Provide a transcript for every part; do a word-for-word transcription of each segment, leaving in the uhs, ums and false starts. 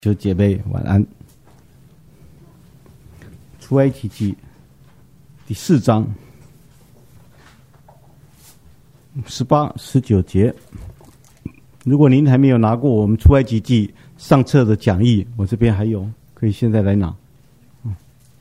就姐妹晚安。出埃及记第四章十八、十九节。如果您还没有拿过我们出埃及记上册的讲义，我这边还有，可以现在来拿。嗯，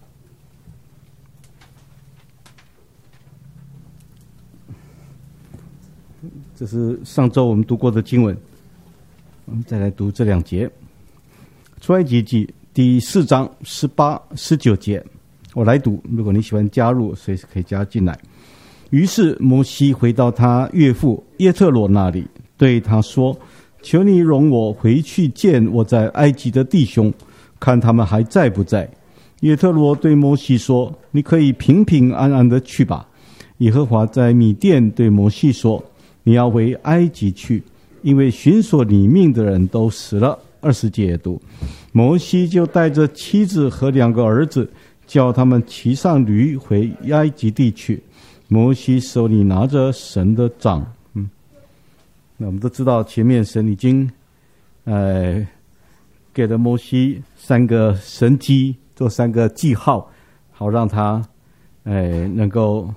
这是上周我们读过的经文，我们再来读这两节。出埃及记第四章十八、十九节，我来读。如果你喜欢加入，随时可以加进来。于是摩西回到他岳父耶特罗那里，对他说：“求你容我回去见我在埃及的弟兄，看他们还在不在。”耶特罗对摩西说：“你可以平平安安的去吧。”耶和华在米甸对摩西说：“你要回埃及去，因为寻索你命的人都死了。”二十节读，摩西就带着妻子和两个儿子，叫他们骑上驴回埃及地去。摩西手里拿着神的杖。嗯，那我们都知道，前面神已经，呃，给了摩西三个神迹，做三个记号，好让他，呃，能够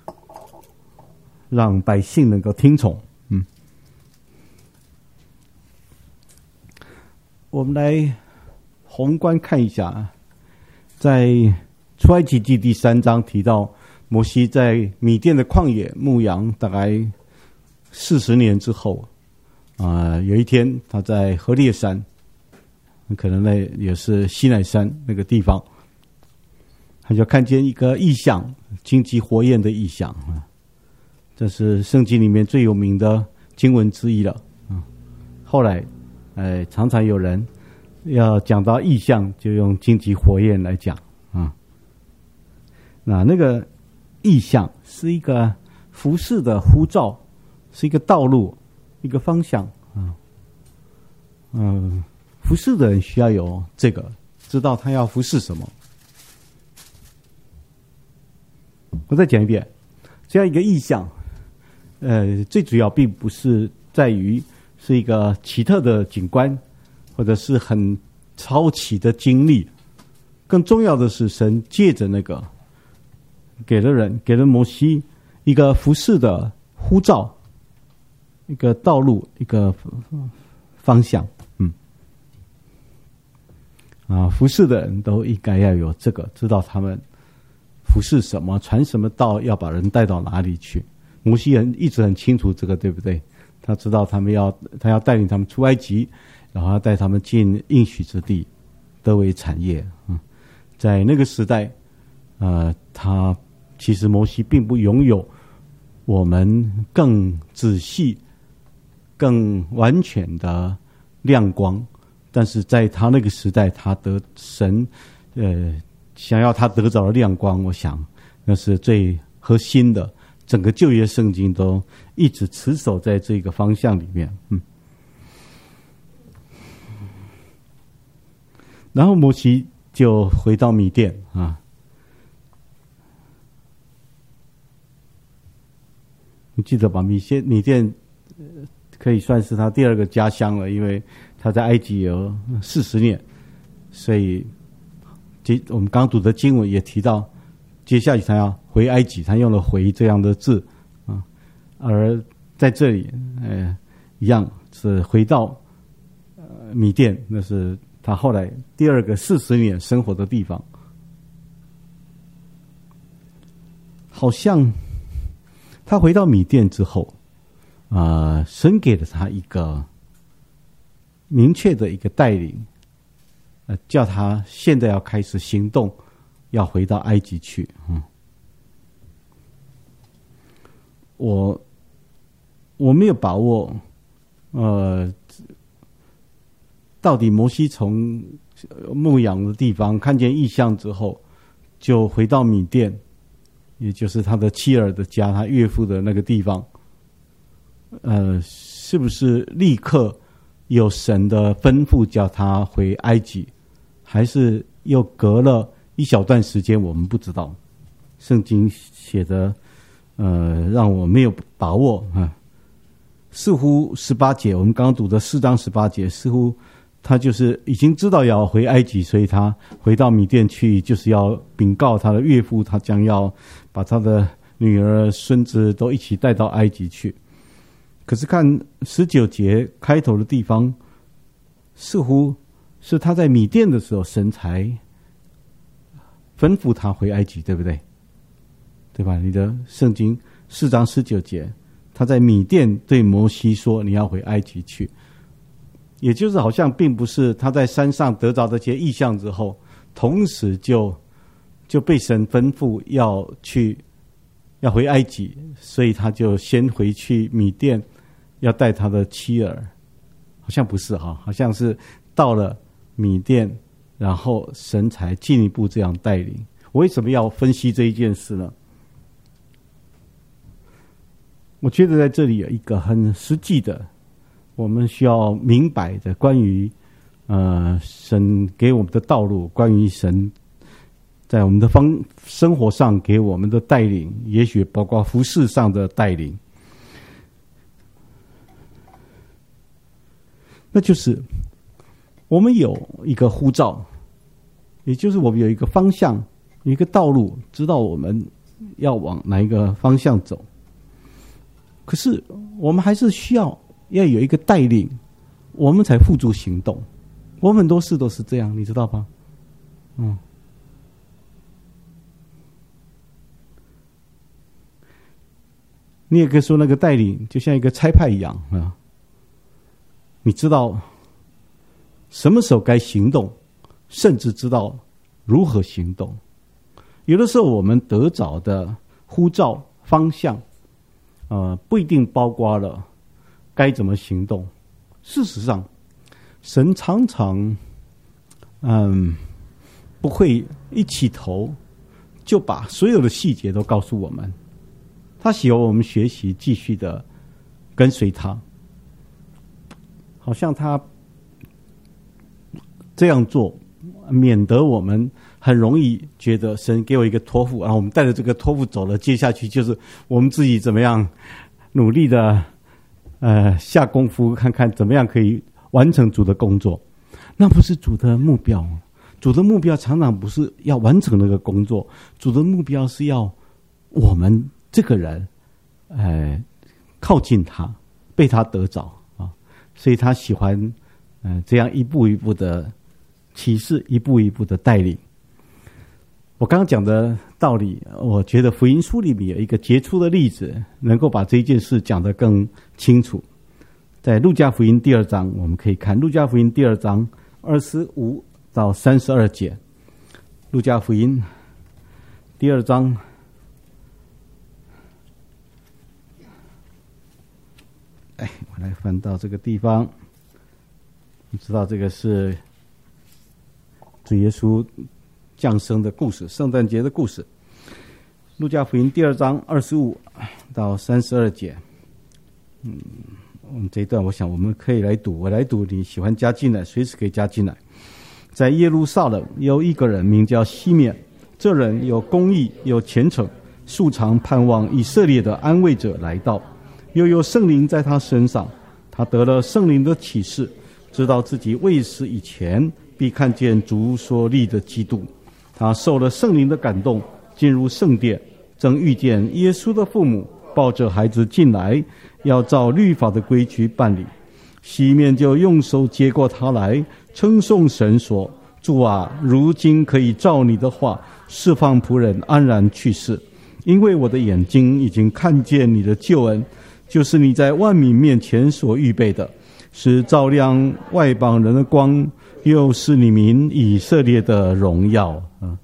让百姓能够听从。嗯。我们来宏观看一下，在出埃及记第三章提到，摩西在米甸的旷野牧羊大概四十年之后，啊、呃，有一天他在何烈山，可能那也是西乃山那个地方，他就看见一个异象，荆棘火焰的异象啊，这是圣经里面最有名的经文之一了啊。后来。哎，常常有人要讲到异象，就用荆棘火焰来讲啊。那那个异象是一个服事的呼召，是一个道路，一个方向啊。嗯，服事的人需要有这个，知道他要服事什么。我再讲一遍，这样一个异象，呃，最主要并不是在于。是一个奇特的景观，或者是很超奇的经历。更重要的是，神借着那个给了人，给了摩西一个服事的呼召，一个道路，一个方向。嗯，啊，服事的人都应该要有这个，知道他们服事什么，传什么道，要把人带到哪里去。摩西人一直很清楚这个，对不对？他知道他们要，他要带领他们出埃及，然后要带他们进应许之地，得为产业。嗯，在那个时代，呃，他其实摩西并不拥有我们更仔细、更完全的亮光，但是在他那个时代，他得神，呃，想要他得着的亮光，我想那是最核心的。整个旧约圣经都一直持守在这个方向里面，嗯。然后摩西就回到米甸啊，你记得吧？米甸米甸可以算是他第二个家乡了，因为他在埃及有四十年，所以我们刚读的经文也提到。接下去他要回埃及，他用了回这样的字啊，而在这里呃一样是回到呃米甸，那是他后来第二个四十年生活的地方。好像他回到米甸之后啊、呃，神给了他一个明确的一个带领，呃，叫他现在要开始行动。要回到埃及去，嗯，我我没有把握，呃，到底摩西从牧羊的地方看见异象之后，就回到米甸，也就是他的妻儿的家，他岳父的那个地方，呃，是不是立刻有神的吩咐叫他回埃及，还是又隔了？一小段时间我们不知道，圣经写的，呃，让我没有把握啊。似乎十八节，我们刚刚读的四章十八节，似乎他就是已经知道要回埃及，所以他回到米甸去，就是要禀告他的岳父，他将要把他的女儿、孙子都一起带到埃及去。可是看十九节开头的地方，似乎是他在米甸的时候，神才吩咐他回埃及，对不对？对吧？你的圣经四章十九节，他在米甸对摩西说：“你要回埃及去。”也就是好像并不是他在山上得着这些异象之后，同时就就被神吩咐要去要回埃及，所以他就先回去米甸，要带他的妻儿。好像不是哈，好像是到了米甸，然后神才进一步这样带领。我为什么要分析这一件事呢？我觉得在这里有一个很实际的，我们需要明白的关于呃神给我们的道路，关于神在我们的方生活上给我们的带领，也许包括服事上的带领，那就是我们有一个呼召，也就是我们有一个方向，有一个道路，知道我们要往哪一个方向走。可是我们还是需要要有一个带领，我们才付诸行动。我们很多事都是这样，你知道吧？嗯，你也可以说那个带领就像一个差派一样啊，你知道什么时候该行动，甚至知道如何行动。有的时候我们得着的呼召方向呃，不一定包括了该怎么行动。事实上，神常常，嗯，不会一起头就把所有的细节都告诉我们。他喜欢我们学习，继续的跟随他。好像他这样做，免得我们很容易觉得神给我一个托付，然后我们带着这个托付走了，接下去就是我们自己怎么样努力的呃下功夫，看看怎么样可以完成主的工作。那不是主的目标，主的目标常常不是要完成那个工作，主的目标是要我们这个人呃靠近他，被他得着啊，所以他喜欢呃这样一步一步的启示，一步一步的带领。我刚刚讲的道理，我觉得福音书里面有一个杰出的例子，能够把这件事讲得更清楚。在路加福音第二章，我们可以看路加福音第二章二十五到三十二节。路加福音第二章哎，我来翻到这个地方，你知道这个是主耶稣降生的故事，圣诞节的故事。路加福音第二章二十五到三十二节。嗯，我们这一段我想我们可以来读，我来读，你喜欢加进来随时可以加进来。在耶路撒冷有一个人名叫西面，这人有公义有虔诚，素常盼望以色列的安慰者来到，又有圣灵在他身上，他得了圣灵的启示，知道自己未死以前必看见主所立的基督。他受了圣灵的感动，进入圣殿，正遇见耶稣的父母抱着孩子进来，要照律法的规矩办理。西面就用手接过他来，称颂神说：主啊，如今可以照你的话释放仆人安然去世，因为我的眼睛已经看见你的救恩，就是你在万民面前所预备的，是照亮外邦人的光，又是你民以色列的荣耀。啊，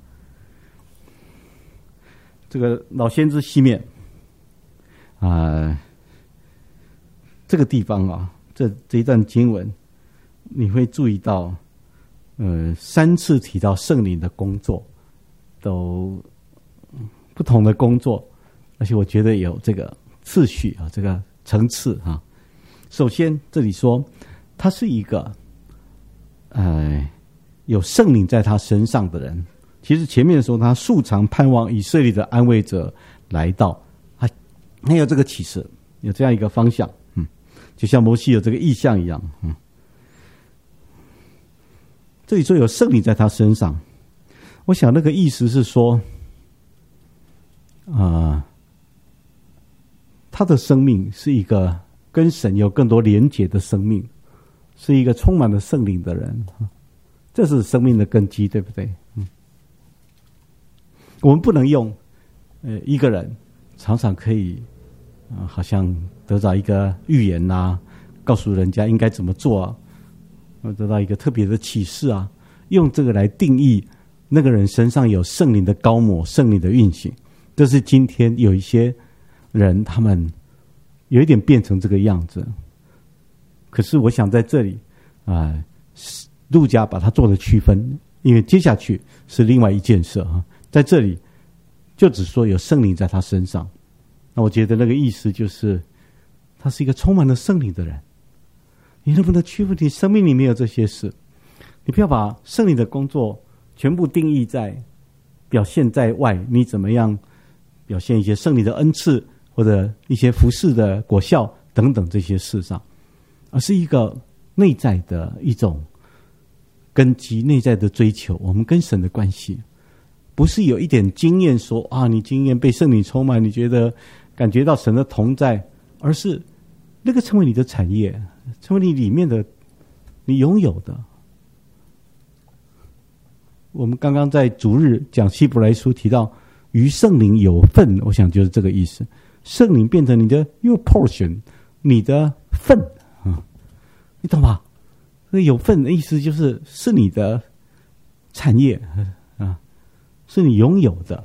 这个老先知西面啊、呃，这个地方啊，这这一段经文，你会注意到，呃，三次提到圣灵的工作，都不同的工作，而且我觉得有这个次序啊，这个层次啊。首先，这里说他是一个，呃，有圣灵在他身上的人。其实前面说他素常盼望以色列的安慰者来到，还还有这个启示，有这样一个方向，嗯，就像摩西有这个意象一样，嗯。 这里说有圣灵在他身上，我想那个意思是说，啊、呃，他的生命是一个跟神有更多连结的生命，是一个充满了圣灵的人，这是生命的根基，对不对？嗯，我们不能用，呃，一个人常常可以，啊、呃，好像得到一个预言呐、啊，告诉人家应该怎么做啊。得到一个特别的启示啊，用这个来定义那个人身上有圣灵的膏抹、圣灵的运行。这是今天有一些人他们有一点变成这个样子。可是我想在这里啊、呃，路加把它做了区分，因为接下去是另外一件事啊，在这里就只说有圣灵在他身上。那我觉得那个意思就是他是一个充满了圣灵的人。你能不能区分你生命里面有这些事？你不要把圣灵的工作全部定义在表现在外，你怎么样表现一些圣灵的恩赐或者一些服事的果效等等这些事上，而是一个内在的一种根基，内在的追求，我们跟神的关系，不是有一点经验说啊，你经验被圣灵充满，你觉得感觉到神的同在，而是那个成为你的产业，成为你里面的你拥有的。我们刚刚在主日讲希伯来书提到与圣灵有份，我想就是这个意思，圣灵变成你的 your portion， 你的份、嗯、你懂吗？有份的意思就是是你的产业啊，是你拥有的。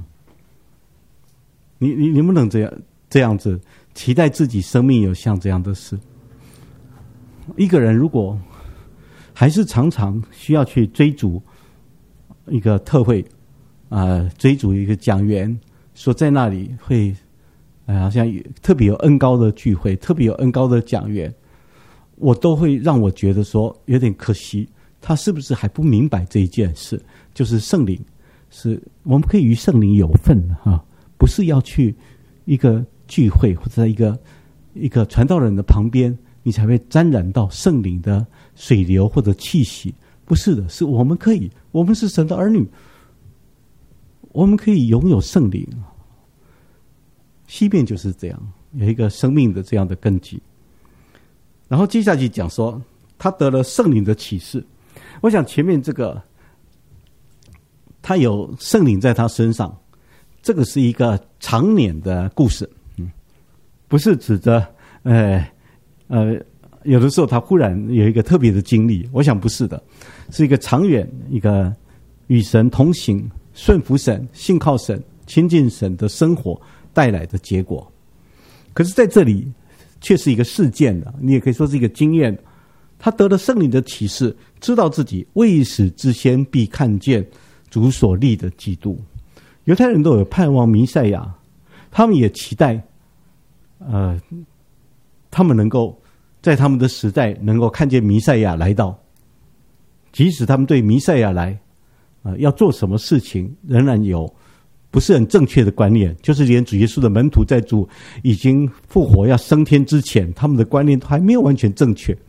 你你能不能这样这样子期待自己生命有像这样的事？一个人如果还是常常需要去追逐一个特会啊、呃，追逐一个讲员，说在那里会、呃、好像特别有恩膏的聚会，特别有恩膏的讲员，我都会让我觉得说有点可惜，他是不是还不明白这一件事？就是圣灵是我们可以与圣灵有份啊，不是要去一个聚会或者在一个一个传道人的旁边，你才会沾染到圣灵的水流或者气息。不是的，是我们可以，我们是神的儿女，我们可以拥有圣灵。西边就是这样，有一个生命的这样的根基。然后接下去讲说，他得了圣灵的启示。我想前面这个，他有圣灵在他身上，这个是一个长年的故事，嗯，不是指着呃呃，有的时候他忽然有一个特别的经历，我想不是的，是一个长远一个与神同行、顺服神、信靠神、亲近神的生活带来的结果。可是在这里却是一个事件的，你也可以说是一个经验。他得了圣灵的启示，知道自己未死之先必看见主所立的基督。犹太人都有盼望弥赛亚，他们也期待呃，他们能够在他们的时代能够看见弥赛亚来到，即使他们对弥赛亚来呃，要做什么事情仍然有不是很正确的观念，就是连主耶稣的门徒在主已经复活要升天之前，他们的观念都还没有完全正确。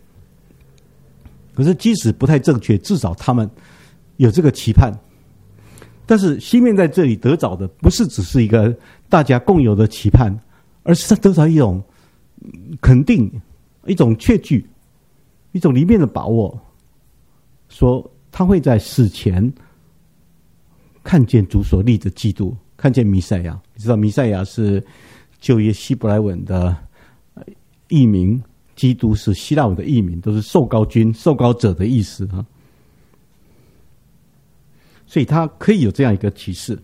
可是即使不太正确，至少他们有这个期盼。但是西面在这里得着的不是只是一个大家共有的期盼，而是他得着一种肯定，一种确据，一种里面的把握，说他会在死前看见主所立的基督，看见弥赛亚。你知道弥赛亚是旧约希伯来文的译名，基督是希腊文的译名，都是受膏君、受膏者的意思啊。所以他可以有这样一个启示。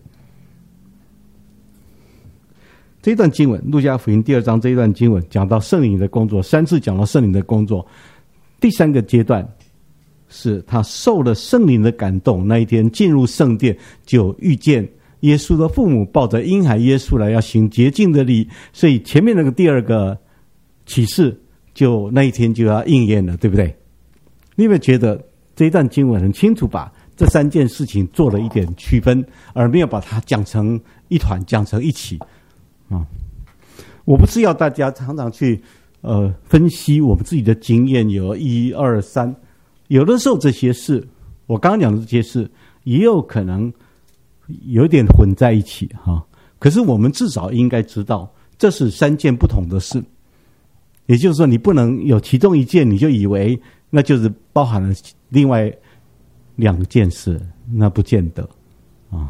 这一段经文，路加福音第二章这一段经文讲到圣灵的工作，三次讲到圣灵的工作。第三个阶段是他受了圣灵的感动，那一天进入圣殿，就遇见耶稣的父母抱着婴孩耶稣来要行洁净的礼，所以前面那个第二个启示就那一天就要应验了，对不对？你有没有觉得这一段经文很清楚把这三件事情做了一点区分，而没有把它讲成一团，讲成一起啊？我不是要大家常常去呃分析我们自己的经验有一二三， 有的时候这些事，我刚刚讲的这些事，也有可能有点混在一起哈。可是我们至少应该知道，这是三件不同的事。也就是说，你不能有其中一件，你就以为那就是包含了另外两件事，那不见得啊。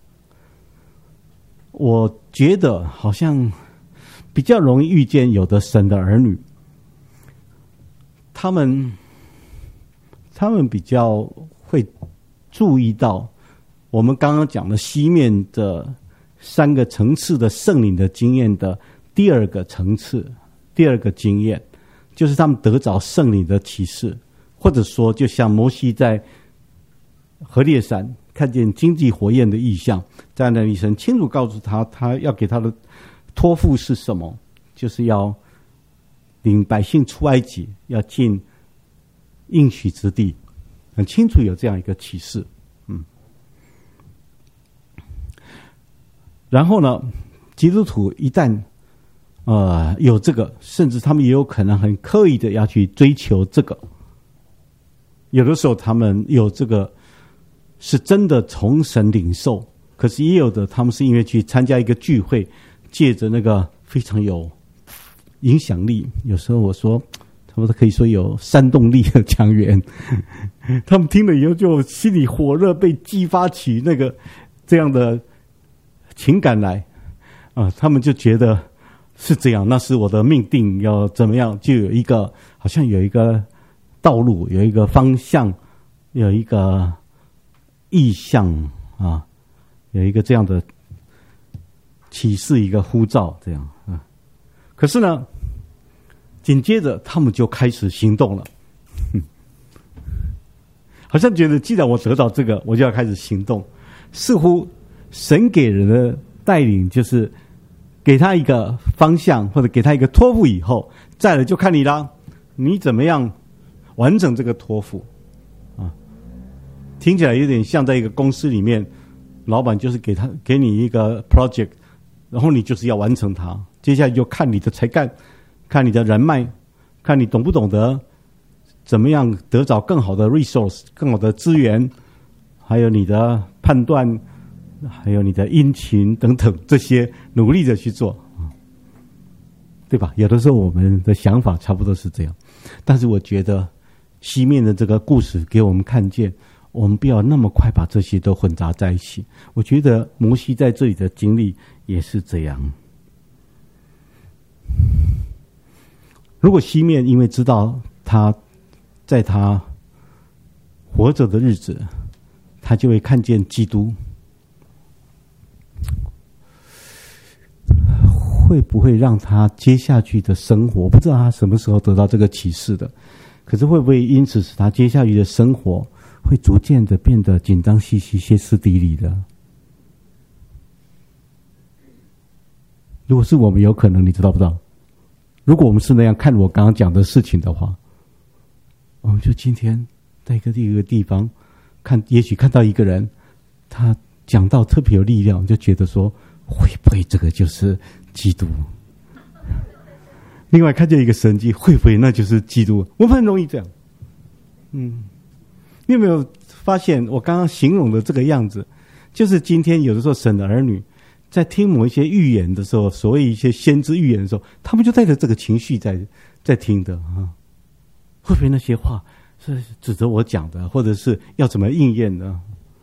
我觉得好像比较容易遇见有的神的儿女，他们他们比较会注意到我们刚刚讲的西面的三个层次的圣灵的经验的第二个层次，第二个经验，就是他们得着圣灵的启示，或者说就像摩西在何烈山看见荆棘火焰的异象，在那里神清楚告诉他，他要给他的托付是什么，就是要领百姓出埃及，要进应许之地，很清楚有这样一个启示。嗯，然后呢，基督徒一旦呃有这个，甚至他们也有可能很刻意的要去追求这个，有的时候他们有这个是真的从神领受，可是也有的他们是因为去参加一个聚会，借着那个非常有影响力，有时候我说他们可以说有煽动力的讲员，他们听了以后就心里火热，被激发起那个这样的情感来啊、呃，他们就觉得是这样，那是我的命定，要怎么样，就有一个好像有一个道路，有一个方向，有一个意向啊，有一个这样的启示，一个呼召，这样啊。可是呢，紧接着他们就开始行动了，好像觉得既然我得到这个，我就要开始行动。似乎神给人的带领就是给他一个方向，或者给他一个托付以后，再来就看你啦，你怎么样完成这个托付啊？听起来有点像在一个公司里面，老板就是给他给你一个 project， 然后你就是要完成它，接下来就看你的才干，看你的人脉，看你懂不懂得怎么样得找更好的 resource， 更好的资源，还有你的判断，还有你的殷勤等等，这些努力的去做，对吧？有的时候我们的想法差不多是这样，但是我觉得西面的这个故事给我们看见，我们不要那么快把这些都混杂在一起。我觉得摩西在这里的经历也是这样。如果西面因为知道他在他活着的日子，他就会看见基督，会不会让他接下去的生活，不知道他什么时候得到这个启示的，可是会不会因此使他接下去的生活会逐渐的变得紧张兮兮、歇斯底里的？如果是我们，有可能，你知道不知道？如果我们是那样看我刚刚讲的事情的话，我们就今天在一个一个地方看，也许看到一个人，他讲到特别有力量，就觉得说，会不会这个就是基督？另外看见一个神迹，会不会那就是基督？我们很容易这样。嗯，你有没有发现我刚刚形容的这个样子，就是今天有的时候神的儿女在听某一些预言的时候，所谓一些先知预言的时候，他们就带着这个情绪在在听的啊。会不会那些话是指着我讲的，或者是要怎么应验呢？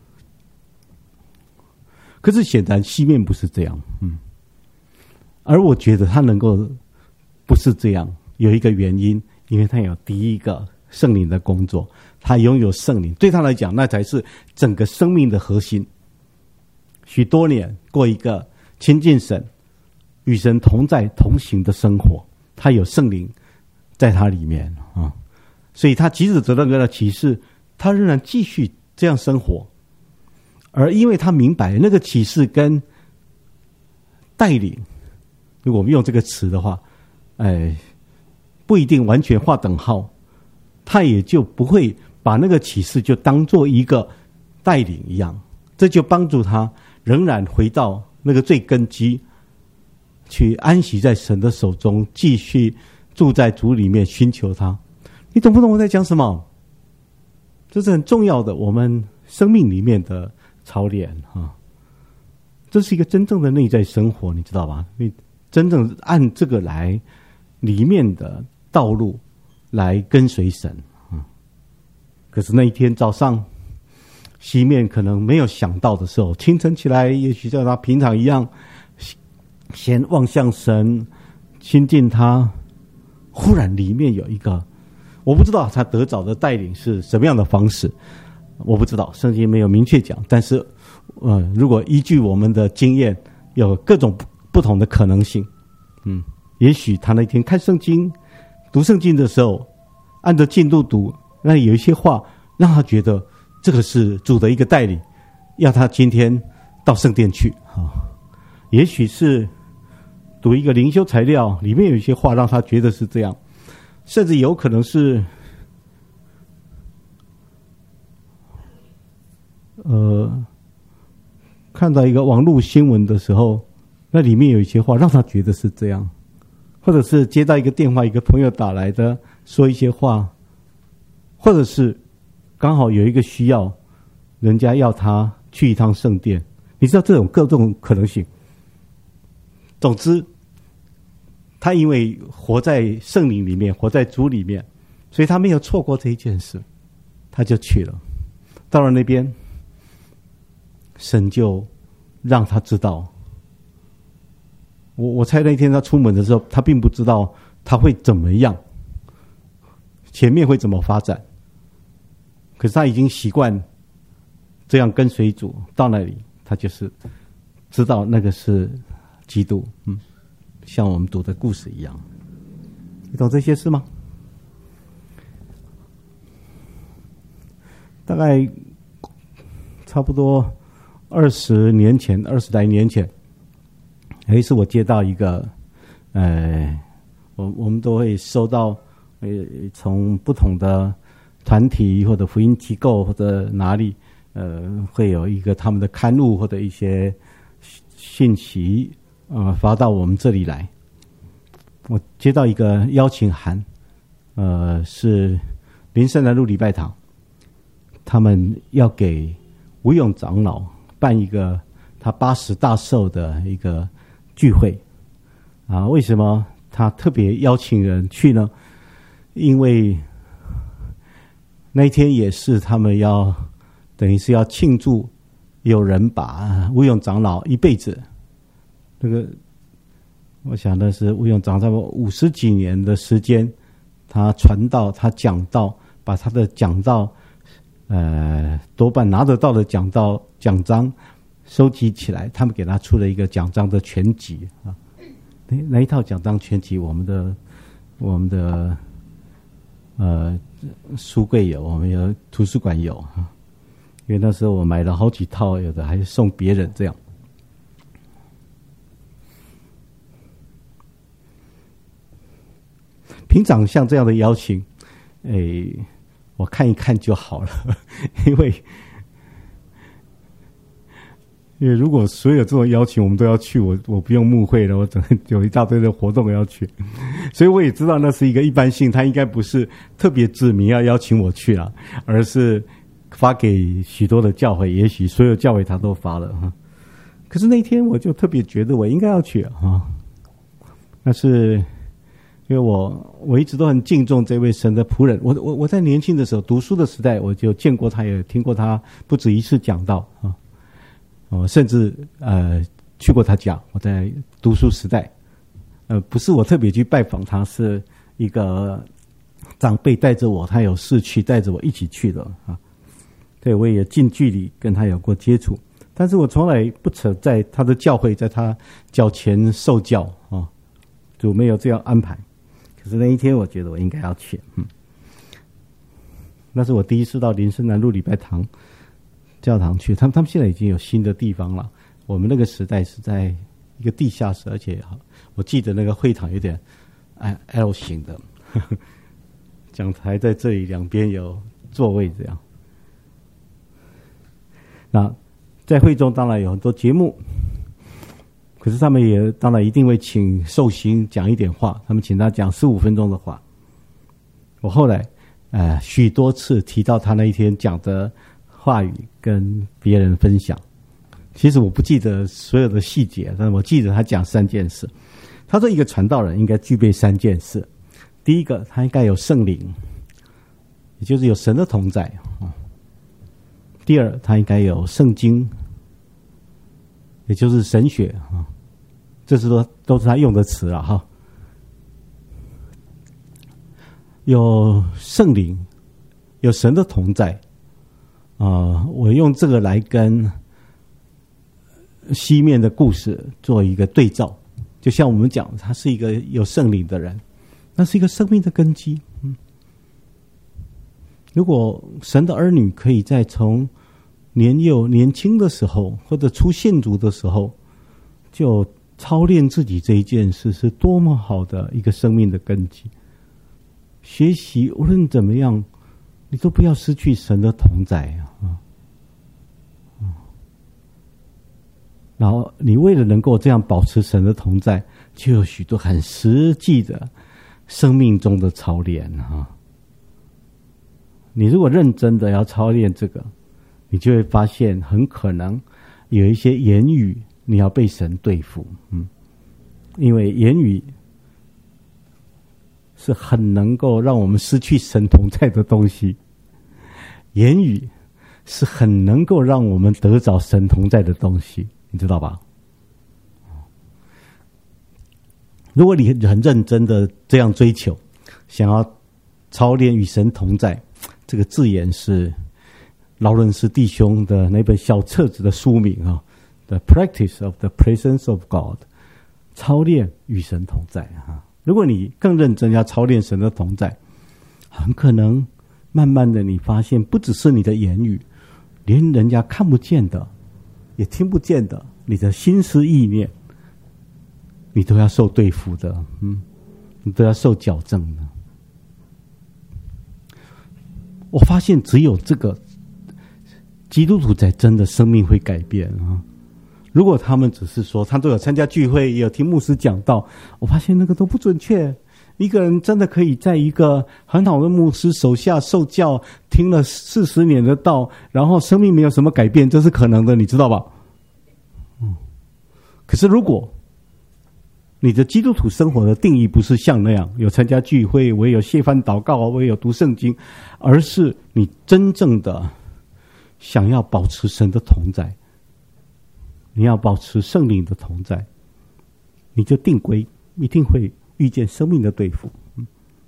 可是显然西面不是这样，嗯。而我觉得他能够不是这样，有一个原因，因为他有第一个圣灵的工作，他拥有圣灵，对他来讲，那才是整个生命的核心。许多年过一个亲近神、与神同在同行的生活，他有圣灵在他里面啊，所以他即使得到那个启示，他仍然继续这样生活。而因为他明白那个启示跟带领，如果我们用这个词的话，哎，不一定完全划等号，他也就不会把那个启示就当做一个带领一样，这就帮助他仍然回到那个最根基，去安息在神的手中，继续住在主里面寻求他。你懂不懂我在讲什么？ 这是很重要的，我们生命里面的操练啊。这是一个真正的内在生活，你知道吧？你真正按这个来里面的道路来跟随神啊。可是那一天早上，西面可能没有想到的时候，清晨起来，也许像他平常一样，先望向神，亲近他。忽然里面有一个，我不知道他得着的带领是什么样的方式，我不知道，圣经没有明确讲。但是，呃，如果依据我们的经验，有各种不同的可能性。嗯，也许他那天看圣经、读圣经的时候，按照进度读，那有一些话让他觉得这个是主的一个带领，要他今天到圣殿去啊。也许是读一个灵修材料，里面有一些话让他觉得是这样，甚至有可能是，呃，看到一个网络新闻的时候，那里面有一些话让他觉得是这样，或者是接到一个电话，一个朋友打来的，说一些话，或者是刚好有一个需要，人家要他去一趟圣殿，你知道这种各种可能性。总之，他因为活在圣灵里面，活在主里面，所以他没有错过这一件事，他就去了。到了那边，神就让他知道，我我猜那天他出门的时候，他并不知道他会怎么样，前面会怎么发展，可是他已经习惯这样跟随主，到那里他就是知道那个是基督。嗯，像我们读的故事一样，你懂这些事吗？大概差不多二十年前，二十来年前，有一次我接到一个，呃，我我们都会收到，呃，从不同的团体或者福音机构或者哪里，呃，会有一个他们的刊物或者一些信息，呃，发到我们这里来。我接到一个邀请函，呃，是林森南路礼拜堂，他们要给吴勇长老办一个他八十大寿的一个聚会啊。为什么他特别邀请人去呢？因为那一天也是他们要等于是要庆祝有人把吴勇长老一辈子那个，我想的是吴勇长老五十几年的时间，他传道，他讲道，把他的讲道，呃，多半拿得到的讲道奖章收集起来，他们给他出了一个奖章的全集啊。那那一套奖章全集，我们的我们的呃书柜有，我们有图书馆有啊。因为那时候我买了好几套，有的还送别人这样。平常像这样的邀请，诶，我看一看就好了，因为因为如果所有这种邀请我们都要去，我我不用牧会了，我整个有一大堆的活动要去，所以我也知道那是一个一般性，他应该不是特别指明要邀请我去了，而是发给许多的教会，也许所有教会他都发了哈。可是那一天我就特别觉得我应该要去啊，那是。因为我我一直都很敬重这位神的仆人，我我我在年轻的时候读书的时代，我就见过他，也听过他不止一次讲道啊，哦，甚至呃去过他家。我在读书时代，呃，不是我特别去拜访他，是一个长辈带着我，他有事去带着我一起去的啊。对，我也近距离跟他有过接触，但是我从来不曾在他的教会，在他脚前受教啊，就没有这样安排。可是那一天，我觉得我应该要去。嗯，那是我第一次到林森南路礼拜堂教堂去。他们他们现在已经有新的地方了。我们那个时代是在一个地下室，而且我记得那个会堂有点 L 型的，呵呵，讲台在这里，两边有座位这样。那在会中当然有很多节目。可是他们也当然一定会请寿星讲一点话，他们请他讲十五分钟的话。我后来呃许多次提到他那一天讲的话语跟别人分享。其实我不记得所有的细节，但是我记得他讲三件事。他说一个传道人应该具备三件事。第一个，他应该有圣灵，也就是有神的同在。第二，他应该有圣经，也就是神学。这是说都是他用的词了哈。有圣灵，有神的同在。啊、呃，我用这个来跟西面的故事做一个对照，就像我们讲，他是一个有圣灵的人，那是一个生命的根基。嗯，如果神的儿女可以在从年幼年轻的时候，或者初信主的时候，就操练自己这一件事，是多么好的一个生命的根基。学习无论怎么样，你都不要失去神的同在啊！然后你为了能够这样保持神的同在，就有许多很实际的生命中的操练啊！你如果认真的要操练这个，你就会发现很可能有一些言语你要被神对付，嗯，因为言语是很能够让我们失去神同在的东西，言语是很能够让我们得着神同在的东西，你知道吧？如果你很认真的这样追求，想要操练与神同在，这个字眼是劳伦斯弟兄的那本小册子的书名啊，《The Practice of the Presence of God》，操练与神同在啊。如果你更认真要操练神的同在，很可能慢慢的你发现，不只是你的言语，连人家看不见的也听不见的，你的心思意念，你都要受对付的，嗯，你都要受矫正的。我发现只有这个基督徒才真的生命会改变啊！如果他们只是说他都有参加聚会，也有听牧师讲道，我发现那个都不准确。一个人真的可以在一个很好的牧师手下受教，听了四十年的道，然后生命没有什么改变，这是可能的，你知道吧？嗯。可是如果你的基督徒生活的定义不是像那样，有参加聚会，我也有谢饭祷告，我也有读圣经，而是你真正的想要保持神的同在，你要保持圣灵的同在，你就定规，一定会遇见生命的对付。嗯，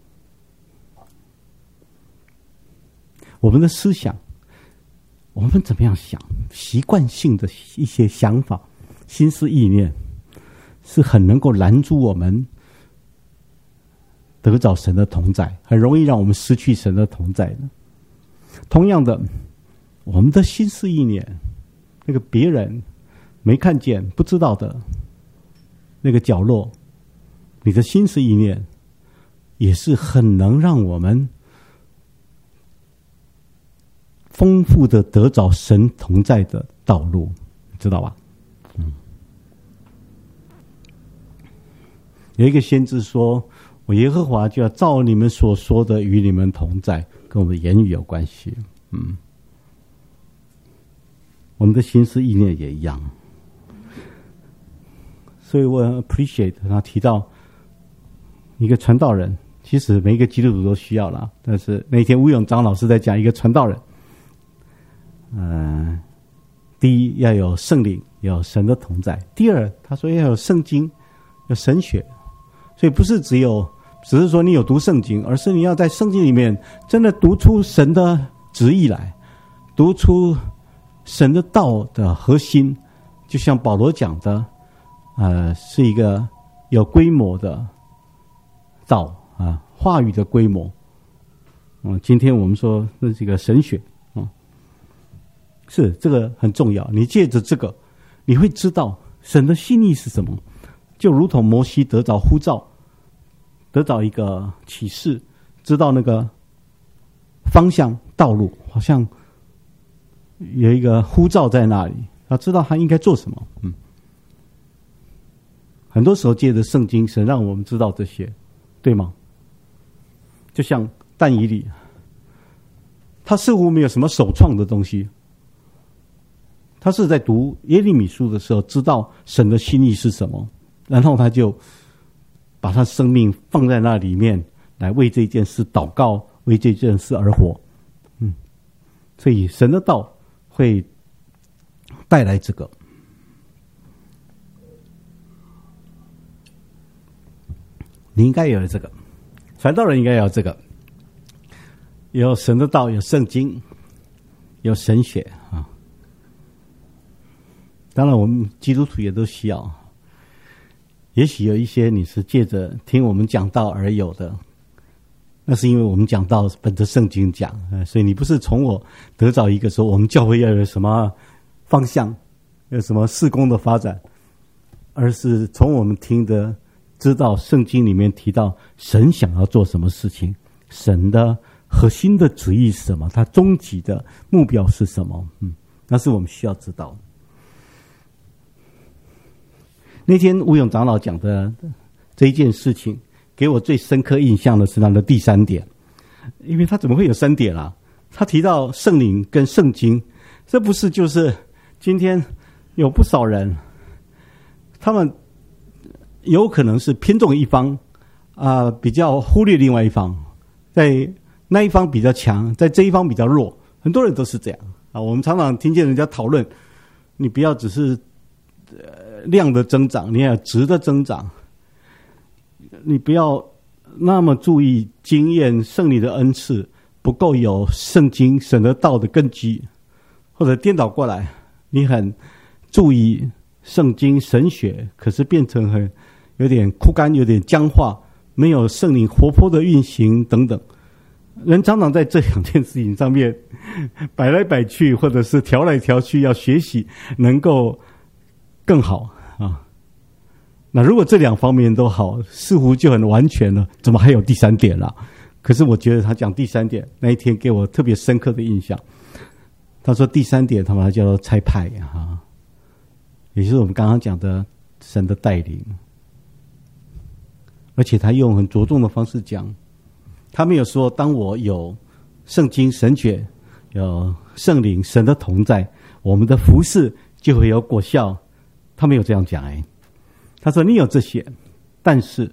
我们的思想，我们怎么样想，习惯性的一些想法、心思意念，是很能够拦住我们得着神的同在，很容易让我们失去神的同在的。同样的，我们的心思意念，那个别人没看见、不知道的那个角落，你的心思意念也是很能让我们丰富的得着神同在的道路，知道吧？嗯。有一个先知说，我耶和华就要照你们所说的与你们同在，跟我们的言语有关系。嗯，我们的心思意念也一样。所以我 appreciate 他提到一个传道人，其实每一个基督徒都需要啦，但是那天吴永章老师在讲一个传道人，呃，第一要有圣灵，有神的同在；第二，他说要有圣经，有神学。所以不是只有只是说你有读圣经，而是你要在圣经里面真的读出神的旨意来，读出神的道的核心。就像保罗讲的，呃，是一个有规模的道啊，话语的规模。嗯，今天我们说那这个神学，嗯，是这个很重要。你借着这个，你会知道神的心意是什么。就如同摩西得着呼召，得着一个启示，知道那个方向道路，好像有一个呼召在那里，他知道他应该做什么。嗯，很多时候借着圣经，神让我们知道这些，对吗？就像但以理， 他似乎没有什么首创的东西。他是在读耶利米书的时候，知道神的心意是什么，然后他就把他生命放在那里面，来为这件事祷告，为这件事而活。嗯，所以神的道会带来这个。你应该有这个，传道人应该有这个，有神的道，有圣经，有神学啊。当然，我们基督徒也都需要。也许有一些你是借着听我们讲道而有的，那是因为我们讲道本着圣经讲，所以你不是从我得着一个说我们教会要有什么方向，有什么事工的发展，而是从我们听的知道圣经里面提到神想要做什么事情，神的核心的旨意是什么，他终极的目标是什么。嗯，那是我们需要知道的。那天吴勇长老讲的这一件事情，给我最深刻印象的是他的第三点，因为他怎么会有三点啊？他提到圣灵跟圣经，这不是就是今天有不少人，他们有可能是偏重一方啊、呃，比较忽略另外一方，在那一方比较强，在这一方比较弱，很多人都是这样啊。我们常常听见人家讨论，你不要只是呃。量的增长，你要质的增长，你不要那么注意经验圣灵的恩赐不够有圣经神的道的根基，或者颠倒过来，你很注意圣经神学，可是变成很有点枯干，有点僵化，没有圣灵活泼的运行等等。人常常在这两件事情上面摆来摆去，或者是调来调去，要学习能够更好啊。那如果这两方面都好，似乎就很完全了，怎么还有第三点啦？可是我觉得他讲第三点那一天给我特别深刻的印象。他说第三点他把它叫做差派啊，也就是我们刚刚讲的神的带领，而且他用很着重的方式讲，他没有说当我有圣经神学，有圣灵神的同在，我们的服事就会有果效，他没有这样讲。哎，他说你有这些，但是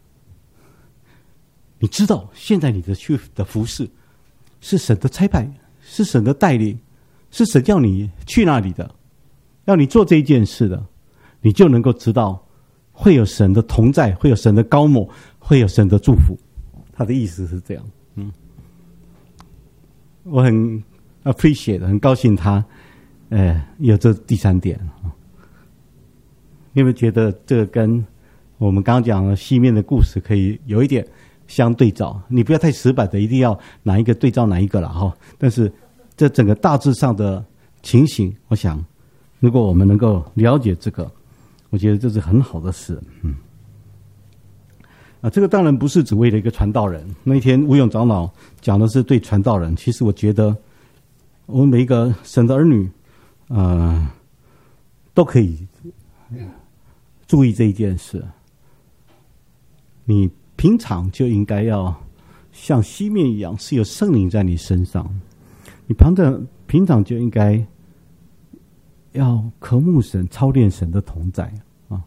你知道现在你的去的服事是神的差派，是神的带领，是神叫你去那里的，要你做这一件事的，你就能够知道会有神的同在，会有神的高抹，会有神的祝福。他的意思是这样。嗯，我很 appreciate， 很高兴他呃有这第三点。你有没有觉得这个跟我们刚刚讲的西面的故事可以有一点相对照？你不要太死板的一定要哪一个对照哪一个了哈。但是这整个大致上的情形，我想如果我们能够了解这个，我觉得这是很好的事。嗯，啊，这个当然不是只为了一个传道人。那一天吴勇长老讲的是对传道人，其实我觉得我们每一个神的儿女，呃，都可以注意这一件事。你平常就应该要像西面一样，是有圣灵在你身上。你平常平常就应该要渴慕神、操练神的同在啊。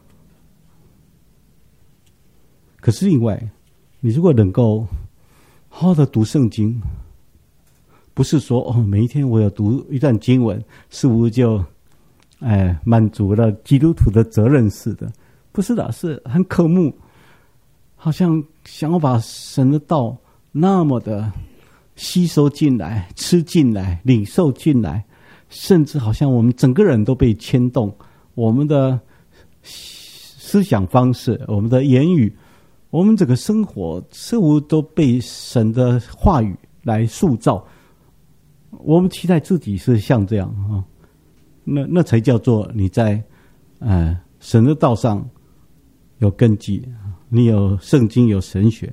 可是另外，你如果能够好好的读圣经，不是说哦，每一天我有读一段经文，似乎就哎满足了基督徒的责任似的，不是的，是很渴慕，好像想要把神的道那么的吸收进来、吃进来、领受进来，甚至好像我们整个人都被牵动，我们的思想方式、我们的言语、我们整个生活似乎都被神的话语来塑造。我们期待自己是像这样啊，那那才叫做你在呃神的道上有根基，你有圣经，有神学。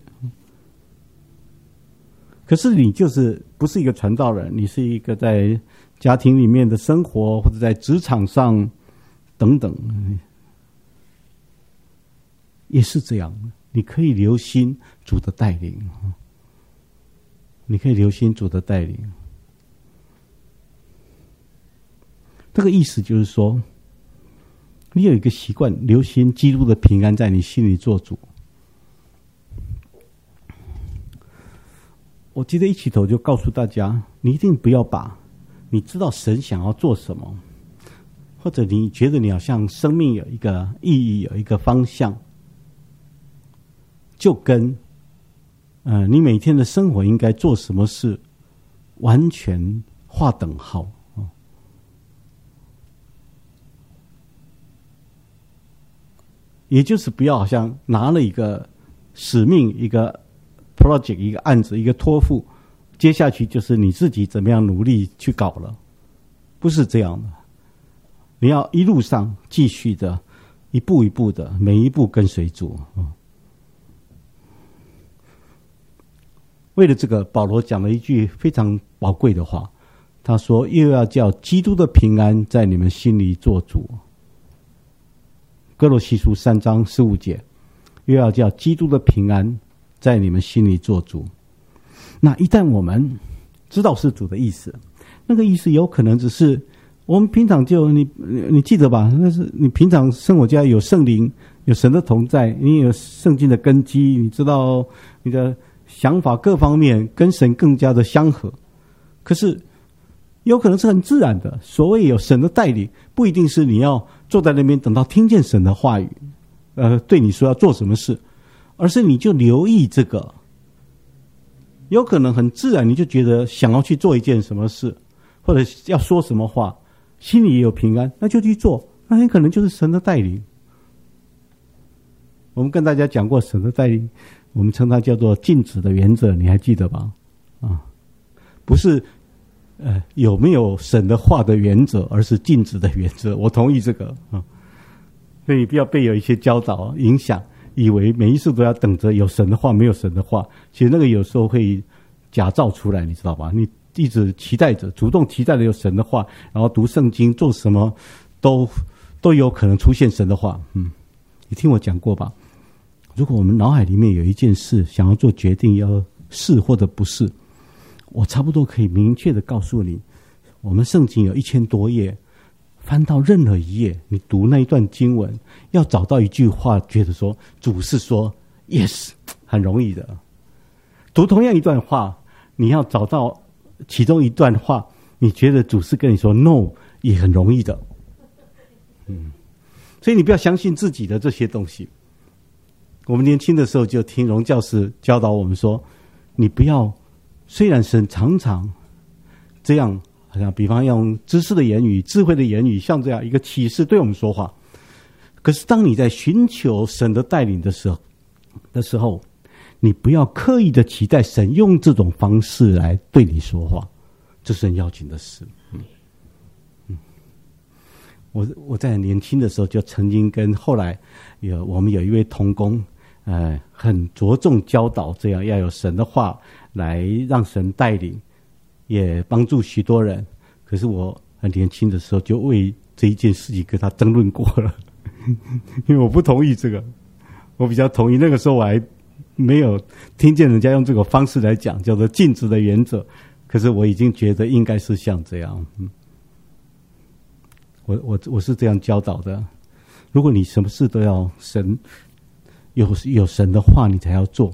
可是你就是不是一个传道人，你是一个在家庭里面的生活，或者在职场上等等，也是这样。你可以留心主的带领， 你可以留心主的带领。这个意思就是说，你有一个习惯，留心基督的平安在你心里做主。我记得一起头就告诉大家，你一定不要把你知道神想要做什么，或者你觉得你好像生命有一个意义，有一个方向，就跟呃你每天的生活应该做什么事完全划等号。也就是不要好像拿了一个使命、一个 project、一个案子、一个托付，接下去就是你自己怎么样努力去搞了，不是这样的。你要一路上继续的，一步一步的，每一步跟随主。为了这个，保罗讲了一句非常宝贵的话，他说：“又要叫基督的平安在你们心里做主。”哥罗西书三章十五节，又要叫基督的平安在你们心里做主。那一旦我们知道是主的意思，那个意思有可能只是我们平常就你你记得吧？那是你平常生活家有圣灵，有神的同在，你有圣经的根基，你知道你的想法各方面跟神更加的相合。可是有可能是很自然的，所谓有神的带领，不一定是你要坐在那边等到听见神的话语，呃，对你说要做什么事，而是你就留意这个。有可能很自然，你就觉得想要去做一件什么事，或者要说什么话，心里也有平安，那就去做，那很可能就是神的带领。我们跟大家讲过神的带领，我们称它叫做禁止的原则，你还记得吧？啊，不是呃，有没有神的话的原则，而是禁止的原则。我同意这个啊，所以不要被有一些教导影响，以为每一次都要等着有神的话，没有神的话。其实那个有时候会假造出来，你知道吧？你一直期待着，主动期待着有神的话，然后读圣经，做什么都都有可能出现神的话。嗯，你听我讲过吧？如果我们脑海里面有一件事想要做决定，要是或者不是，我差不多可以明确的告诉你，我们圣经有一千多页，翻到任何一页，你读那一段经文，要找到一句话，觉得说主是说 yes， 很容易的。读同样一段话，你要找到其中一段话，你觉得主是跟你说 no， 也很容易的。嗯，所以你不要相信自己的这些东西。我们年轻的时候就听荣教师教导我们说，你不要。虽然神常常这样，好像比方用知识的言语、智慧的言语，像这样一个启示对我们说话，可是当你在寻求神的带领的时候的时候，你不要刻意的期待神用这种方式来对你说话，这是很要紧的事。嗯嗯，我我在很年轻的时候就曾经跟后来有我们有一位同工，呃，很着重教导这样要有神的话来让神带领，也帮助许多人。可是我很年轻的时候就为这一件事情跟他争论过了，因为我不同意这个，我比较同意。那个时候我还没有听见人家用这个方式来讲，叫做禁止的原则。可是我已经觉得应该是像这样，嗯，我我我是这样教导的。如果你什么事都要神有有神的话，你才要做。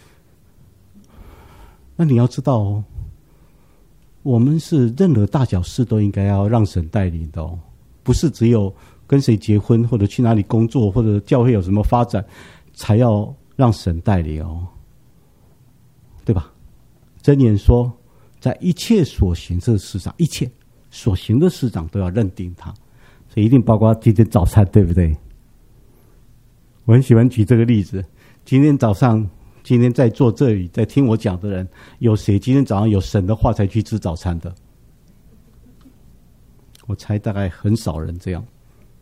那你要知道哦，我们是任何大小事都应该要让神带领的哦，不是只有跟谁结婚或者去哪里工作或者教会有什么发展才要让神带领哦，对吧？箴言说，在一切所行这个事上，一切所行的事上都要认定它，所以一定包括今天早餐，对不对？我很喜欢举这个例子。今天早上，今天在座这里在听我讲的人，有谁今天早上有神的话才去吃早餐的？我猜大概很少人这样。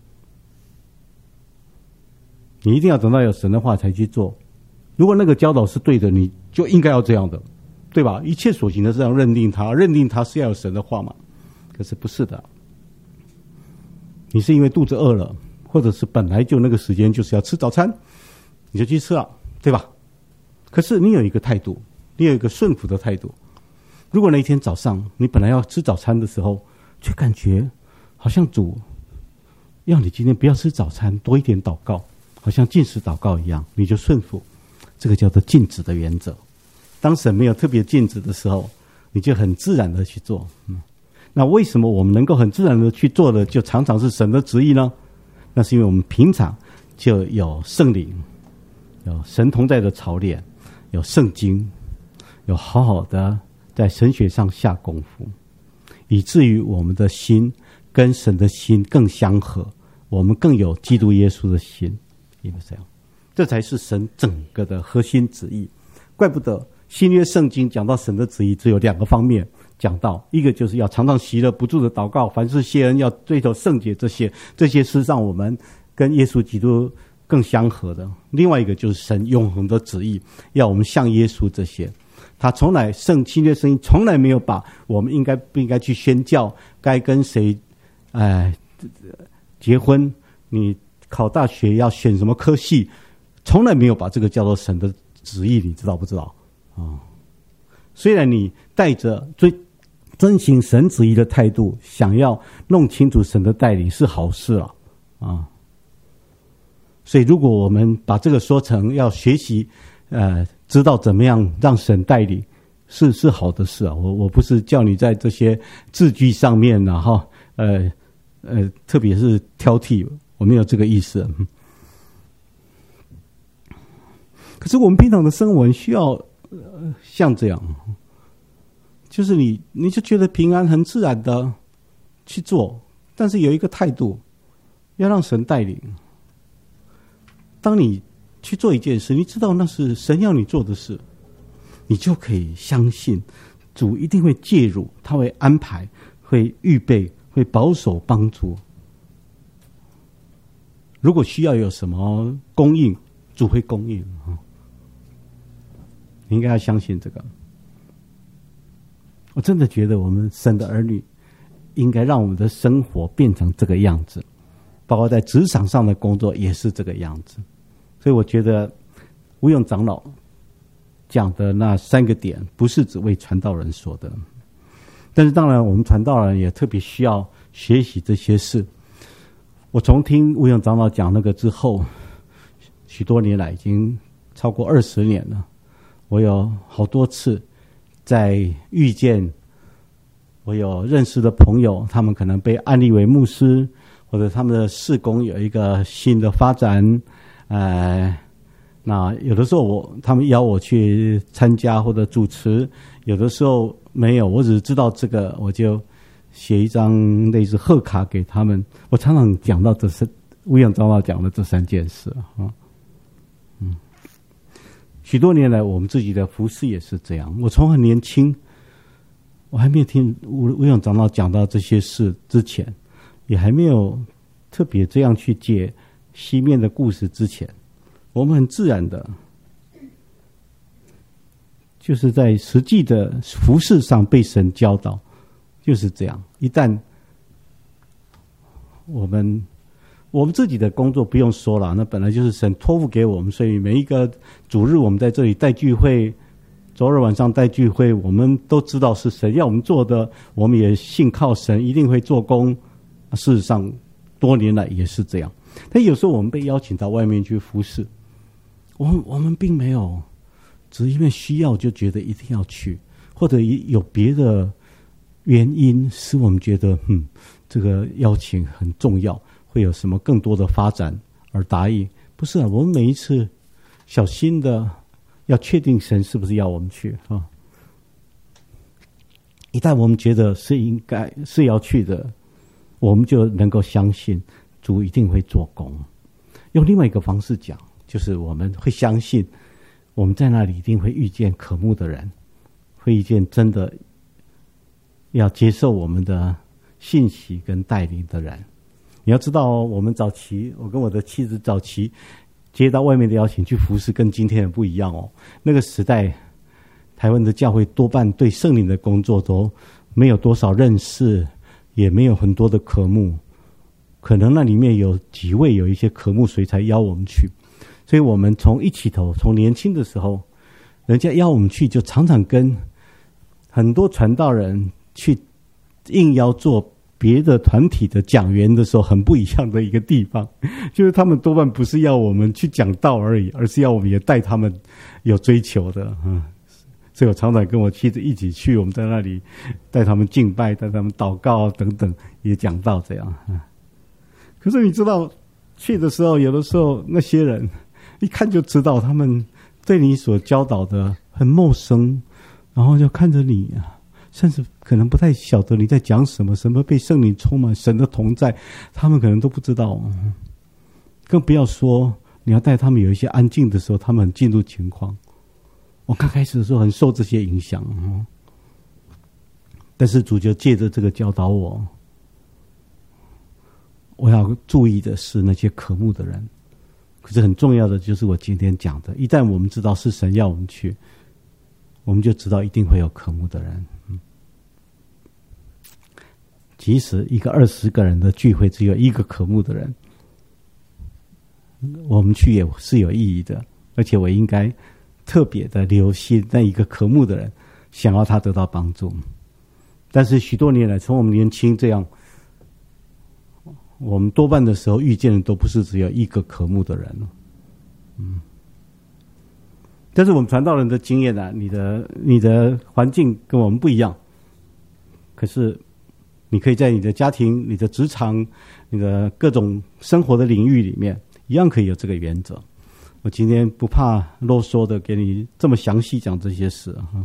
你一定要等到有神的话才去做。如果那个教导是对的，你就应该要这样的，对吧？一切所行的是要认定它，认定它是要有神的话嘛。可是不是的，你是因为肚子饿了，或者是本来就那个时间就是要吃早餐，你就去吃了，对吧？可是你有一个态度，你有一个顺服的态度， 如果那一天早上你本来要吃早餐的时候，却感觉好像主要你今天不要吃早餐，多一点祷告，好像禁食祷告一样，你就顺服，这个叫做禁止的原则。当神没有特别禁止的时候，你就很自然的去做。嗯，那为什么我们能够很自然的去做的，就常常是神的旨意呢？那是因为我们平常就有圣灵，有神同在的操练，有圣经，有好好的在神学上下功夫，以至于我们的心跟神的心更相合，我们更有基督耶稣的心，因为这样，这才是神整个的核心旨意。怪不得新约圣经讲到神的旨意只有两个方面讲到，一个就是要常常喜乐不住的祷告，凡事谢恩，要追求圣洁，这些这些是让我们跟耶稣基督更相合的。另外一个就是神永恒的旨意，要我们像耶稣，这些他从来圣新约圣经从来没有把我们应该不应该去宣教，该跟谁哎结婚，你考大学要选什么科系，从来没有把这个叫做神的旨意，你知道不知道啊、哦？虽然你带着追遵行神旨意的态度，想要弄清楚神的带领是好事了啊。所以如果我们把这个说成要学习呃知道怎么样让神带领，是是好的事啊。我我不是叫你在这些字句上面啊哈呃呃特别是挑剔，我没有这个意思。可是我们平常的生活需要呃像这样，就是你你就觉得平安很自然的去做，但是有一个态度，要让神带领。当你去做一件事，你知道那是神要你做的事，你就可以相信主一定会介入，他会安排，会预备，会保守帮助。如果需要有什么供应，主会供应。你应该要相信这个。我真的觉得我们神的儿女应该让我们的生活变成这个样子，包括在职场上的工作也是这个样子。所以我觉得吴永长老讲的那三个点不是只为传道人说的，但是当然我们传道人也特别需要学习这些事。我从听吴永长老讲那个之后，许多年来已经超过二十年了，我有好多次在遇见我有认识的朋友，他们可能被安立为牧师，或者他们的事工有一个新的发展，呃，那有的时候我他们邀我去参加或者主持，有的时候没有，我只是知道这个，我就写一张类似贺卡给他们。我常常讲到这是吴永长老讲的这三件事啊，嗯，许多年来我们自己的服事也是这样。我从很年轻，我还没有听吴吴永长老讲到这些事之前，也还没有特别这样去解西面的故事之前，我们很自然的就是在实际的服事上被神教导，就是这样。一旦我们我们自己的工作不用说了，那本来就是神托付给我们，所以每一个主日我们在这里带聚会，周日晚上带聚会，我们都知道是神要我们做的，我们也信靠神一定会做工。事实上多年来也是这样。但有时候我们被邀请到外面去服事，我们我们并没有只是因为需要就觉得一定要去，或者有别的原因使我们觉得嗯这个邀请很重要，会有什么更多的发展而答应。不是啊，我们每一次小心的要确定神是不是要我们去啊。一旦我们觉得是应该是要去的，我们就能够相信主一定会做工。用另外一个方式讲，就是我们会相信我们在那里一定会遇见渴慕的人，会遇见真的要接受我们的信息跟带领的人。你要知道、哦、我们早期，我跟我的妻子早期接到外面的邀请去服事，跟今天的不一样哦。那个时代台湾的教会多半对圣灵的工作都没有多少认识，也没有很多的渴慕，可能那里面有几位有一些渴慕，所以才邀我们去。所以我们从一起头，从年轻的时候人家邀我们去，就常常跟很多传道人去应邀做别的团体的讲员的时候，很不一样的一个地方，就是他们多半不是要我们去讲道而已，而是要我们也带他们有追求的。嗯，所以我常常跟我妻子一起去，我们在那里带他们敬拜，带他们祷告等等，也讲道这样。嗯，可是你知道，去的时候，有的时候那些人一看就知道他们对你所教导的很陌生，然后就看着你啊，甚至可能不太晓得你在讲什么，什么被圣灵充满，神的同在，他们可能都不知道。更不要说你要带他们有一些安静的时候，他们很进入情况。我刚开始的时候很受这些影响，但是主就借着这个教导我，我要注意的是那些渴慕的人。可是很重要的就是我今天讲的，一旦我们知道是神要我们去，我们就知道一定会有渴慕的人。嗯，即使一个二十个人的聚会只有一个渴慕的人，我们去也是有意义的，而且我应该特别的留心那一个渴慕的人，想要他得到帮助。但是许多年来，从我们年轻这样，我们多半的时候遇见的都不是只有一个渴慕的人。嗯，但是我们传道人的经验啊，你的你的环境跟我们不一样，可是你可以在你的家庭、你的职场、你的各种生活的领域里面，一样可以有这个原则。我今天不怕啰嗦的给你这么详细讲这些事啊。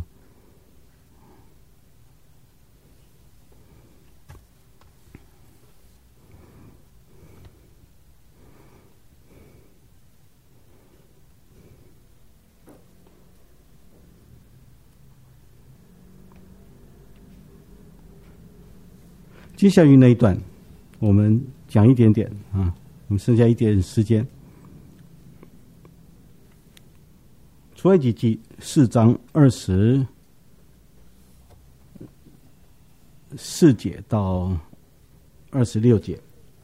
接下来那一段，我们讲一点点啊，我们剩下一点时间。出埃及记四章二十四节到二十六节，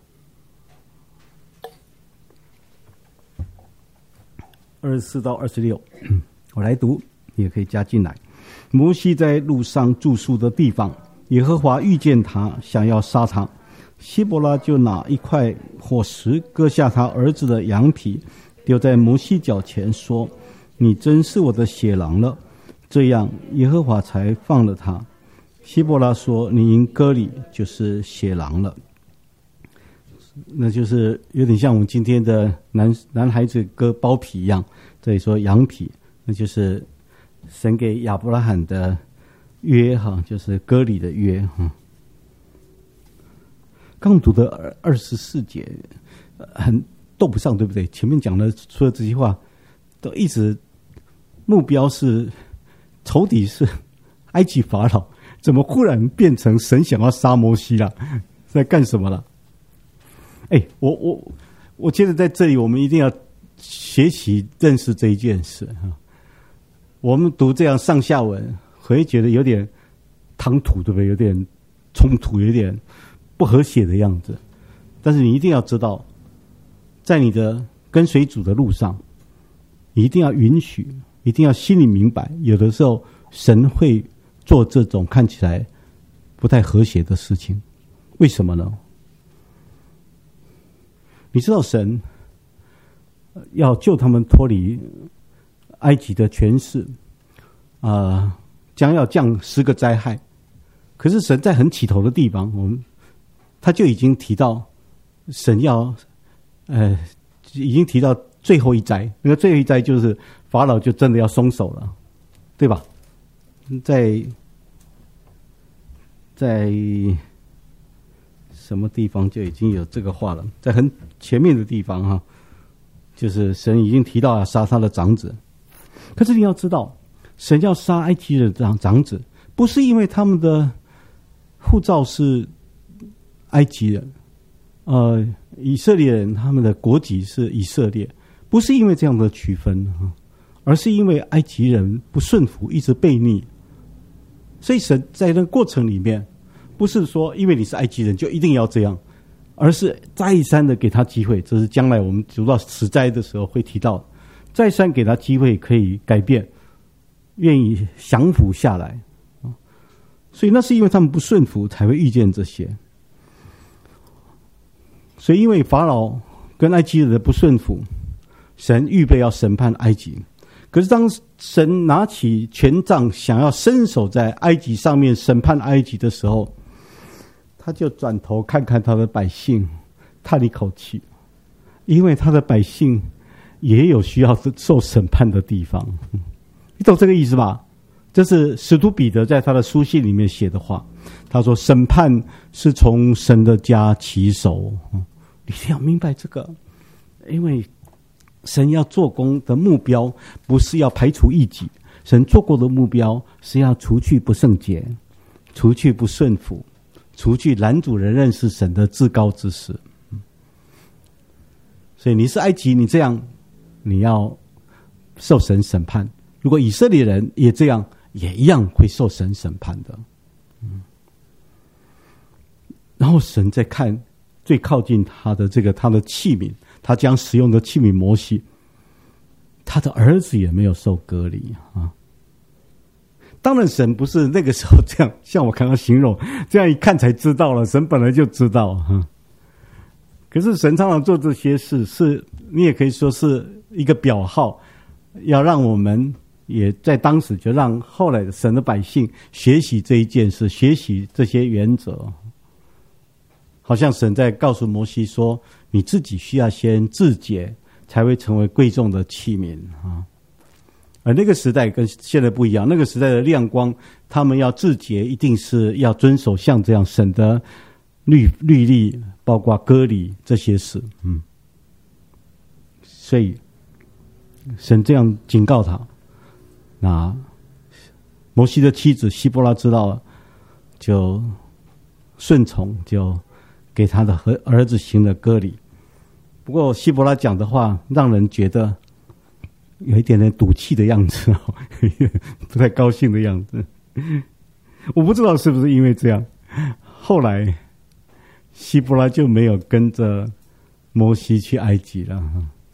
二十四到二十六，我来读，你也可以加进来。摩西在路上住宿的地方，耶和华遇见他，想要杀他，希伯拉就拿一块火石割下他儿子的羊皮，丢在摩西脚前，说：你真是我的血狼了。这样耶和华才放了他。希伯拉说：你因割礼，就是血狼了。那就是有点像我们今天的男男孩子割包皮一样，这里说羊皮，那就是神给亚伯拉罕的约哈，就是割礼的约哈。刚读的二十四节很斗不上，对不对？前面讲的说的这些话都一直目标是仇敌是埃及法老，怎么忽然变成神想要杀摩西了？在干什么了？哎，我我我觉得在这里我们一定要学习认识这一件事哈。我们读这样上下文，会觉得有点唐突，对不对？有点冲突，有点不和谐的样子。但是你一定要知道，在你的跟随主的路上，你一定要允许，一定要心里明白，有的时候神会做这种看起来不太和谐的事情。为什么呢？你知道神要救他们脱离埃及的权势，啊、呃，将要降十个灾害。可是神在很起头的地方，我们他就已经提到，神要，呃，已经提到最后一灾。那个最后一灾就是法老就真的要松手了，对吧？在在什么地方就已经有这个话了？在很前面的地方哈，就是神已经提到要杀他的长子。可是你要知道，神要杀埃及人的长长子，不是因为他们的护照是埃及人，呃，以色列人他们的国籍是以色列，不是因为这样的区分，而是因为埃及人不顺服，一直悖逆。所以神在那个过程里面，不是说因为你是埃及人就一定要这样，而是再三的给他机会。这是将来我们读到十灾的时候会提到，再三给他机会可以改变，愿意降服下来。 所以那是因为他们不顺服才会遇见这些。所以因为法老跟埃及人的不顺服，神预备要审判埃及。可是当神拿起权杖想要伸手在埃及上面审判埃及的时候，他就转头看看他的百姓，叹一口气，因为他的百姓也有需要受审判的地方。你懂这个意思吧？这是使徒彼得在他的书信里面写的话。他说审判是从神的家起手。你一定要明白这个，因为神要做工的目标不是要排除异己，神做工的目标是要除去不圣洁，除去不顺服，除去拦阻人认识神的至高之事。所以你是埃及，你这样你要受神审判，如果以色列人也这样，也一样会受神审判的。然后神在看最靠近他的这个他的器皿，他将使用的器皿摩西，他的儿子也没有受割礼啊。当然神不是那个时候这样，像我刚刚形容这样一看才知道了，神本来就知道哈。可是神常常做这些事，是你也可以说是一个表号，要让我们也在当时就让后来的神的百姓学习这一件事，学习这些原则。好像神在告诉摩西说，你自己需要先自洁，才会成为贵重的器皿啊。而那个时代跟现在不一样，那个时代的亮光，他们要自洁，一定是要遵守像这样神的律律例，包括割礼这些事。嗯，所以神这样警告他。那摩西的妻子希波拉知道了，就顺从，就给他的儿子行了割礼。不过希伯拉讲的话让人觉得有一点点赌气的样子，不太高兴的样子。我不知道是不是因为这样，后来希伯拉就没有跟着摩西去埃及了。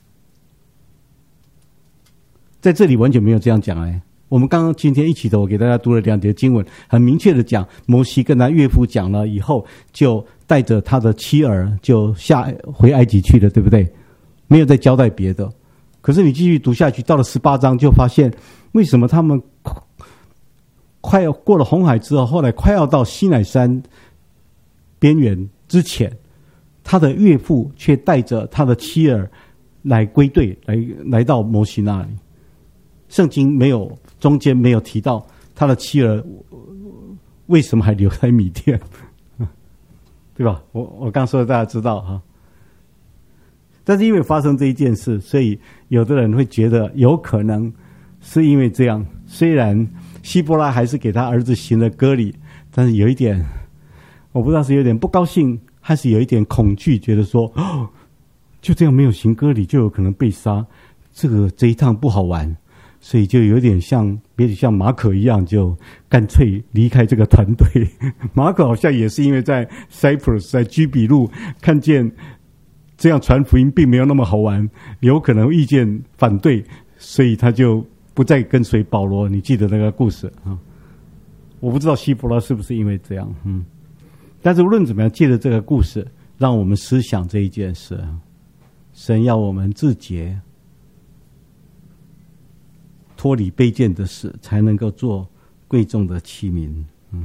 在这里完全没有这样讲哎。我们刚刚今天一起的，我给大家读了两节经文，很明确的讲，摩西跟他岳父讲了以后，就带着他的妻儿就下回埃及去了，对不对？没有再交代别的。可是你继续读下去，到了十八章就发现，为什么他们快要过了红海之后，后来快要到西乃山边缘之前，他的岳父却带着他的妻儿来归队，来来到摩西那里。圣经没有中间没有提到他的妻儿为什么还留在米甸，对吧？我我刚说的大家知道哈。但是因为发生这一件事，所以有的人会觉得有可能是因为这样。虽然希伯拉还是给他儿子行了割礼，但是有一点，我不知道是有点不高兴，还是有一点恐惧，觉得说，哦，就这样没有行割礼就有可能被杀，这个这一趟不好玩。所以就有点像，别像马可一样，就干脆离开这个团队。马可好像也是因为在 Cyprus 在居比路看见这样传福音并没有那么好玩，有可能意见反对，所以他就不再跟随保罗。你记得那个故事啊？我不知道希伯拉是不是因为这样，嗯。但是无论怎么样，借着这个故事，让我们思想这一件事，神要我们自洁。脱离卑贱的事，才能够做贵重的器皿。嗯，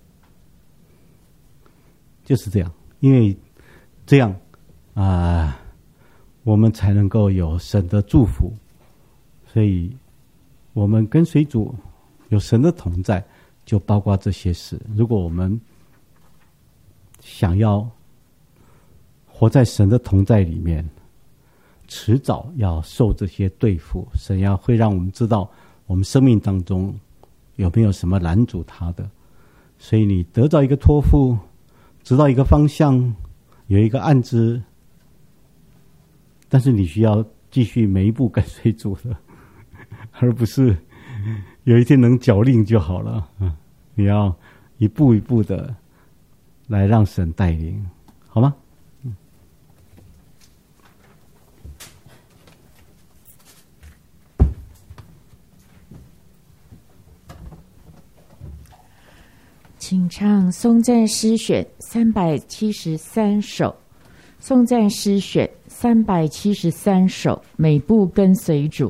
就是这样，因为这样啊、呃，我们才能够有神的祝福。所以，我们跟随主有神的同在，就包括这些事。如果我们想要活在神的同在里面，迟早要受这些对付，神要会让我们知道我们生命当中有没有什么拦阻他的。所以你得到一个托付，知道一个方向，有一个案子，但是你需要继续每一步跟随主的，而不是有一天能脚令就好了。你要一步一步的来让神带领，好吗？ 请唱颂赞诗选三百七十三首，颂赞诗选三百七十三首，每步跟随主。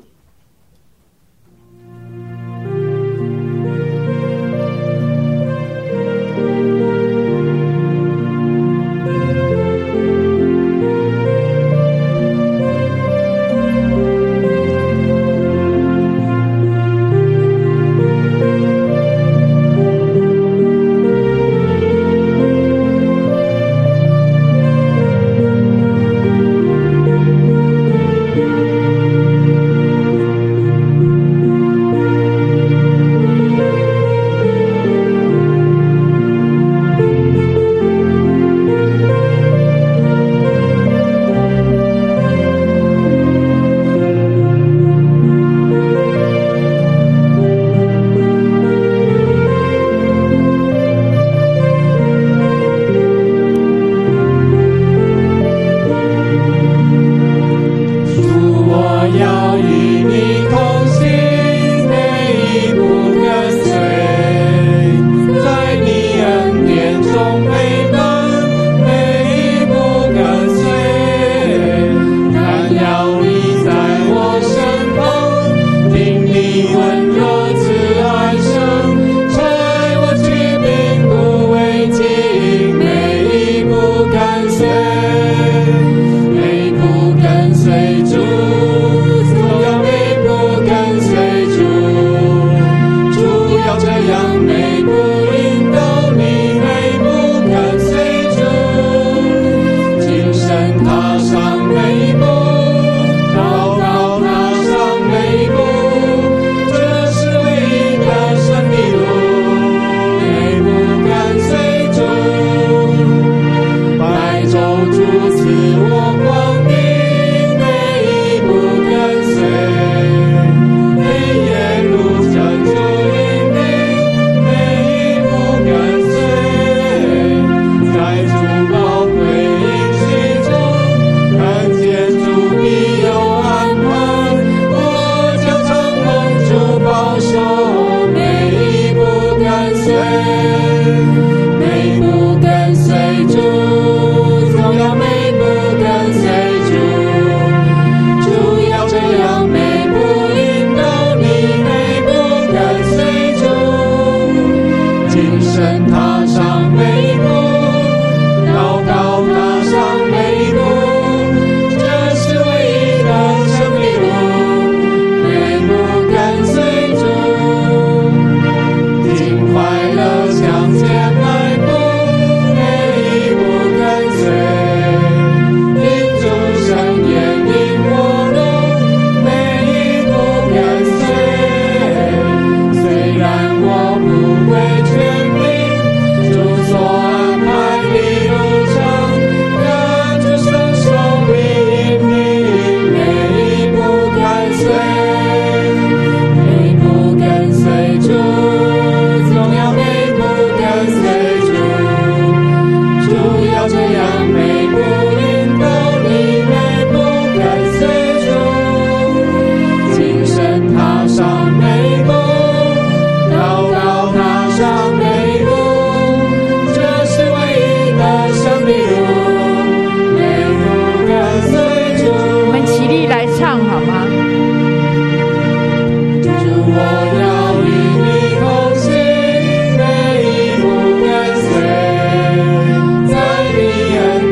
在你眼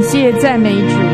谢赞美主。